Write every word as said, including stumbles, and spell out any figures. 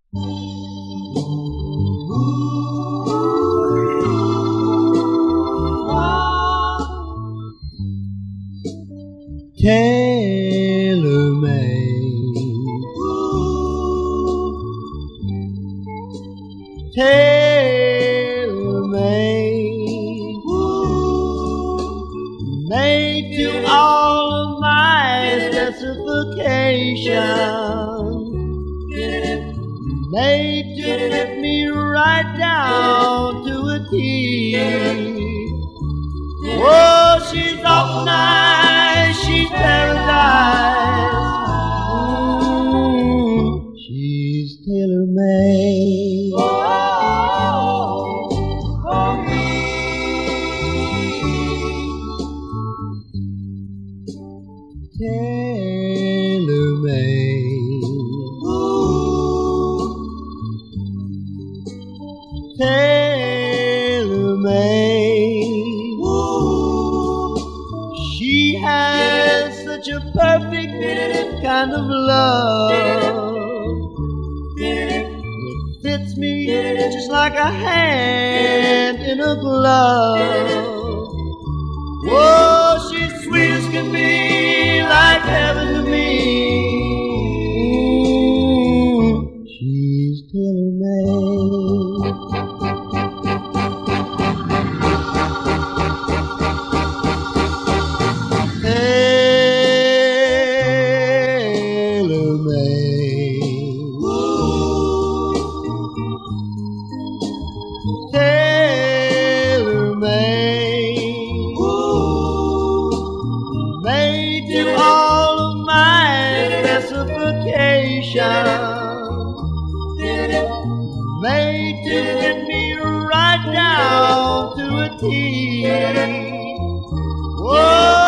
Tailor-made, tailor-made, made to all of my specifications, made to fit me right down to a T. Oh, she's awful nice, she's paradise. Mm, she's tailor-made. Oh, for me. Tailor-made, tailor-made. She has such a perfect kind of love. It fits me just like a hand in a glove. Oh, she's sweet as can be, like heaven to me. Mm, she's tailor-made. Tailor-made, made to all of my specifications, made to fit me right down to a T. Whoa.